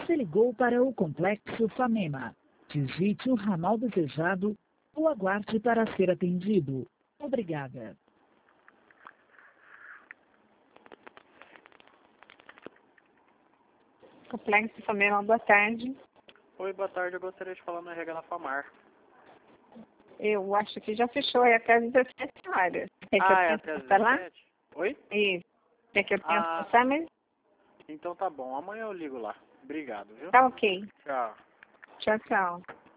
Você ligou para o Complexo Famema. Digite o ramal desejado ou aguarde para ser atendido. Obrigada. Complexo Famema, boa tarde. Oi, boa tarde. Eu gostaria de falar no RH na FAMAR. Eu acho que já fechou, é até às 17 horas. Quer que eu É tente até às passar lá? 17? Oi? Isso. Quer que eu tente Ah. passar, mas Então tá bom. Amanhã eu ligo lá. Obrigado, viu? tá ok. Tchau. Tchau, tchau.